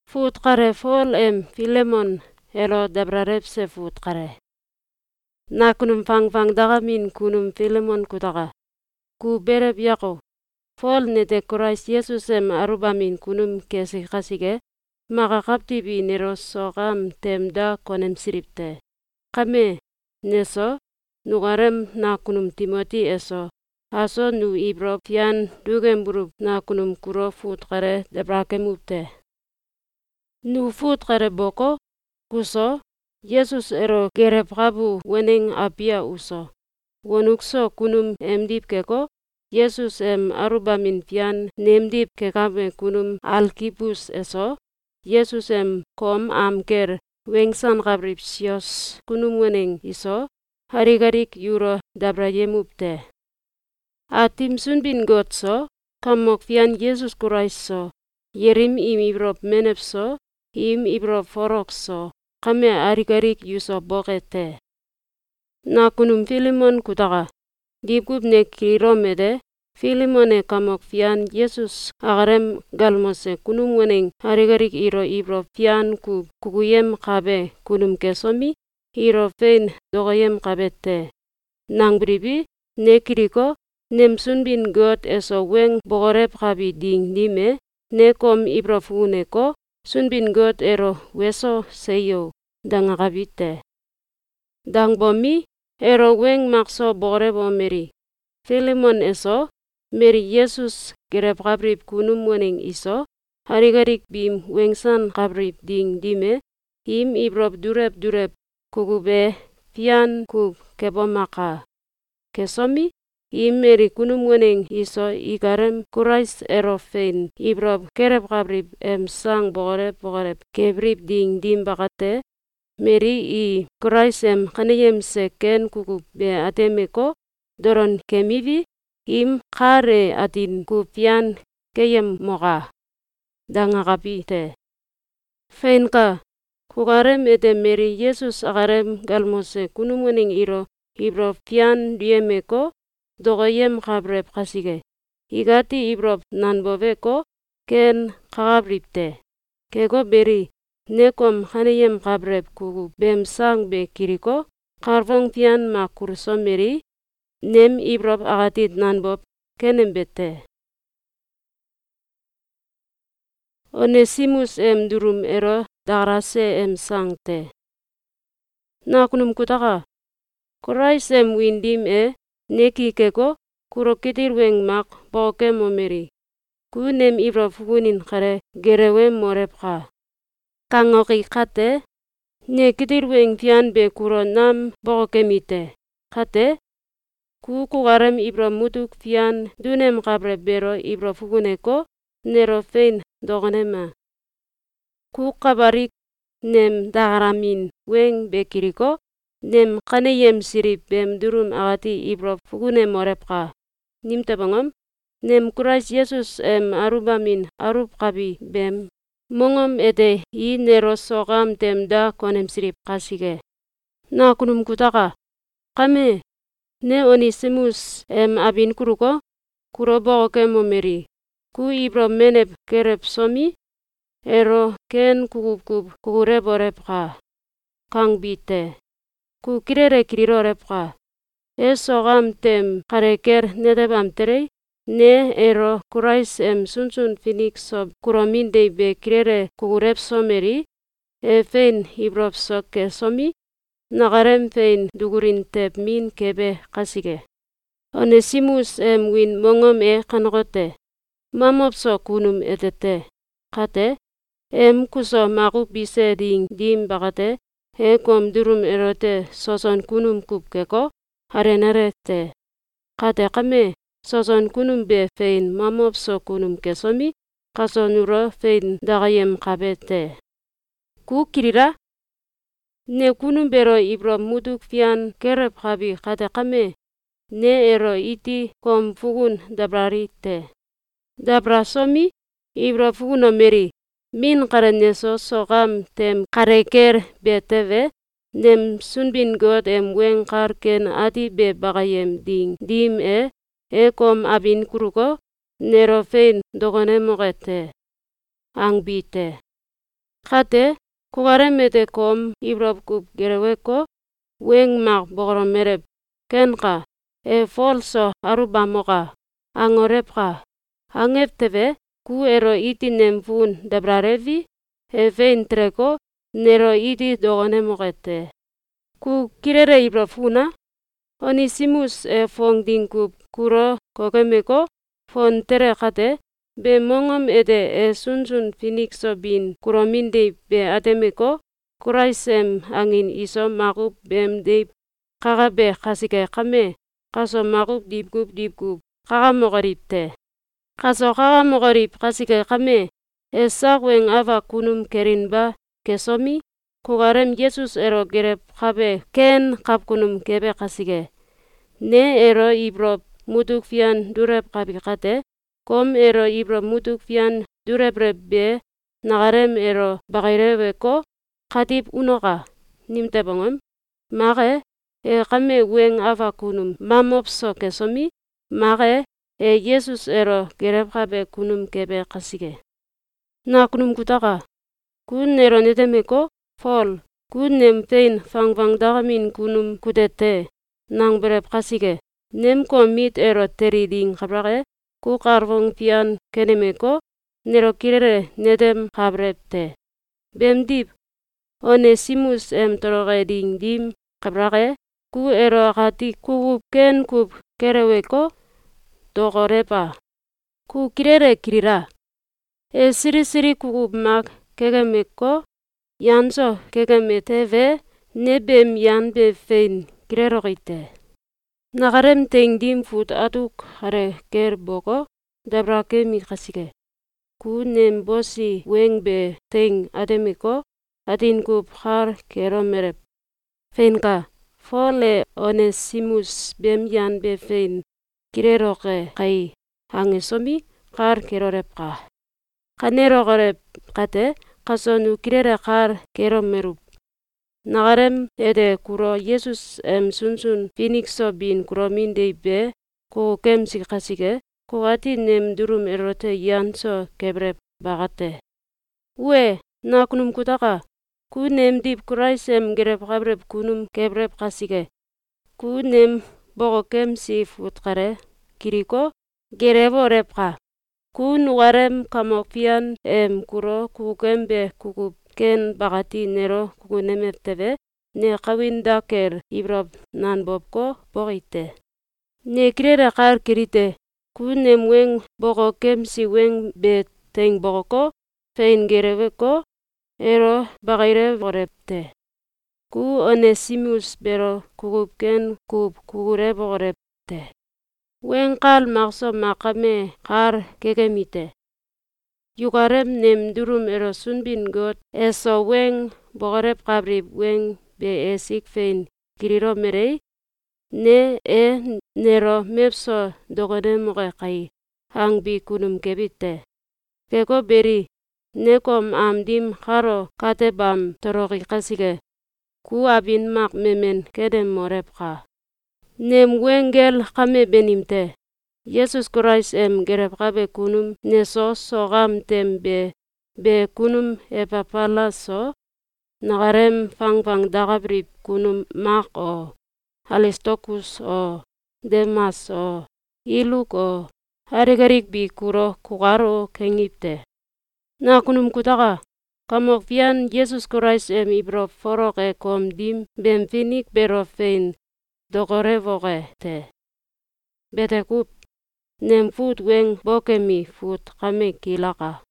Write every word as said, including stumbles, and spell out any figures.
Fut kare fol em Filemon elo dabrarepse fut kare. Na kunum fang fang daga min kunum Filemon kutaga. Ku berep yako. Fol nete Christ Jesus em aruba min kunum kesi kasige. Maka kaptibi neros sokam temda konem siripte. Kame neso nugarem na kunum Timoti eso. Aso nu ibro pian dugem burup na kunum kuro fut kare dabrakemupte. Nu fut kare boko kuso Jesus ero gerep kabu weneng apia uso. Wonukso kunum emdip keko Jesus em aruba min pian nemdip kekame kunum alkipus eso. Jesus em kom amker wengsan kabrip sios kunum weneng iso. Harikarik yuro dabrayemupte. Atim sunbin gotso kamok pian Jesus Christ so. Yerim im ibrop menepso. Im ibro forokso, kame arikarik yuso bokete. Na kunum Filemon kutaga. Dipkup ne kiromede, Filemone kamok pian Jesus agarem galmose kunum weneng arikarik iro ibro pian ku kukuyem kabe kunum kesomi, iro fein dogoyem kabete. Nang bribi, ne kiriko, nem sunbin god eso weng bogorep kabi ding dime, ne kom ibro funeko, sunbin god ero weso seyo dangakabite. Dang bomi ero weng makso borebo meri. Filemon eso meri Jesus gerep kabrip kunum weneng iso. Harikarik bim wengsan kabrip ding dime. Im ibrop durep durep kukube pian ku kebomaka. Kesomi im meri kunum weneng iso ikarem Christ ero fein ibrop kerep kabrip em sang bogorep bogorep kebrip ding dim bakate. Meri i Christ em kaneyem se ken kukup be atemeko doron kemivi im kare atin ku pian keyem moka dangakapite. Fein ka kukarem ete meri Jesus agarem galmose kunum weneng iro ibro pian diemeko dogoyem kabrep kasige. Igati ibrop nanboveko ken kakabripte. Kego beri nekom kaneyem kabrep kuku bem sang be kiriko karvong pian ma kurso meri nem ibrop agatit nanbop kenem bete. Onesimus em durum ero dagrase em sangte. Na kunum kutaka. Christ em windim e neki keko kuro kitir weng mak boke momeri. Ku nem ibro fukunin kare gerewe morepka. Kangoki kate ne kitir weng pian be kuro nam boke mite. Kate ku kukarem ibro mutuk pian dunem kabre bero ibro fukuneko nero fein dogonema. Ku kabarik nem dagaramin weng be kiriko nem kaneyem sirip bem durum agati ibro fukune morepka. Nim tabangom, nem Christ Jesus em aruba min arup kabi bem. Mongom ete i nero sokam temda konem sirip kasige. Na kunum kutaka. Kame, ne Onesimus em abin kuruko, kuro boke momeri. Ku ibro menep kerep somi, ero ken kukup kukure borepka. Kang bite. Ku kirere kiriro repka. E sokam tem kareker netebam terei, ne ero Christ em sunsun finik sob kuromindei be kirere kukurep someri, e fein ibrop soke somi, nagarem fein dugurin tep min kebe kasige. Onesimus em win mongom e kanogote. Mamopso kunum etete. Kate, em kuso makup bise ding dim bakate, e kom durum erote soson kunum kup keko, harenarete. Kate kame, soson kunum be fein mamopso kunum kesomi, kaso nuro fein dagayem kabete. Ku kirira, ne kunum bero ibro mutuk pian kerep kabi kate kame, ne ero iti kom fukun dabrarite. Dabra somi, ibro fukuno meri, min kareneso sokam tem kareker beteve, nem sunbin god em weng karken ati be bagayem ding dim e, e kom abin kuruko, nero fein dogone mogete. Ang bite. Kate, kugaremete kom ibrop kup gereweko, weng mak bogoro merep, kenka, e folso arubamoka, angorepka, angep tebe, ku ero iti nempun debrarevi, e vein treko, nero iti dogonemokete. Ku kirere ibrofuna, Onesimus e fong dingkup kuro kokemeko, fon tere kate, be mongom ede e sunsun finikso bin kuromindei be atemeko, kuraisem angin iso makup bem deip kagabe kasike kame, kaso makup dipkup dipkup, kagamokoripte. Kaso kagamokorip kasike kame, e sakweng ava kunum kerinba kesomi, kugarem Yesus ero gerep kabe ken kapkunum kebe kasike. Ne ero ibrop mutuk fian durep kabikate, kom ero ibrop mutuk fian dureprep be, nagarem ero bakaireweko, katip unoka, nimte bongom, make, e kame weng ava kunum mamopso kesomi, make, e Yesus ero gerep kabe kunum kebe kasike. Na kunum kutaka, kun ero netemeko, Paul, kun nem pein fangfang dagamin kunum kutete, nang berep kasike, nem komit ero teriding kabrake, ku karvong pian kenemeko, nero kirere netem kabrepte. Bemdip, Onesimus em toroke ding dim kabrake, ku ero akati kukup ken kup kereweko, dogorepa. Ku kirere kirira, e siri-siri kukup mak kekemeko, yanso kekemeteve, nebem yan be fein kirerokite. Nagarem teng dim fut atuk are ker boko, dabrake mi kasike. Ku nem bosi weng be teng atemeko, atin kup har kero merep. Feinka, Fole Onesimus bem yan be fein kireroke kai hangesomi, kar kerorepka. Kanerogorep kate, kasonu kirere kar kero merup. Nagarem ede kuro Yesus em sunsun finikso bin kuromindei be, ko kemsi kasike, ko ati nem durum erote yanso kebrep bagate. Ue, na kunum kutaka, ku nem dip kuraisem gerep kabrep kunum kebrep kasike. Ku nem boko kemsi futkare, kiriko, gerebo repka. Ku nugarem kamok pian em kuro kukembe kukup ken bagati nero kukunemeptebe, ne kawinda ker ibrop nan bobko bokite. Ne kirere kar kirite, ku nem weng boko kemsi weng be teng bokoko, fein gereweko, ero bakaire borepte. Ku Onesimus bero kukup ken kup kukure bokorepte. Weng kal makso makame kar kekemite. Yukarem nem durum ero sunbin got, eso weng bokorep kabrip weng be esik fein kiriro merei, ne e nero mepso dogonemoke kai, hang bi kunum kebite. Keko beri, nekom am dim karo kate bam toroki kasike, ku abin mak memen kedem morepka. Nem wengel kame benimte, Yesus Christ em gerep kabe kunum neso sogam tem be, be kunum epapalaso, nagarem fangfang dagabrip kunum mak o, Alistokus o, Demas o, Iluk o, harikarik bi kuro kukaro kengipte. Na kunum kutaka, kamok pian Yesus Christ em ibrop foroke kom dim bem finik bero fein dogorevoke te. Bete kup, nem fut weng bokemi fut kame kilaka.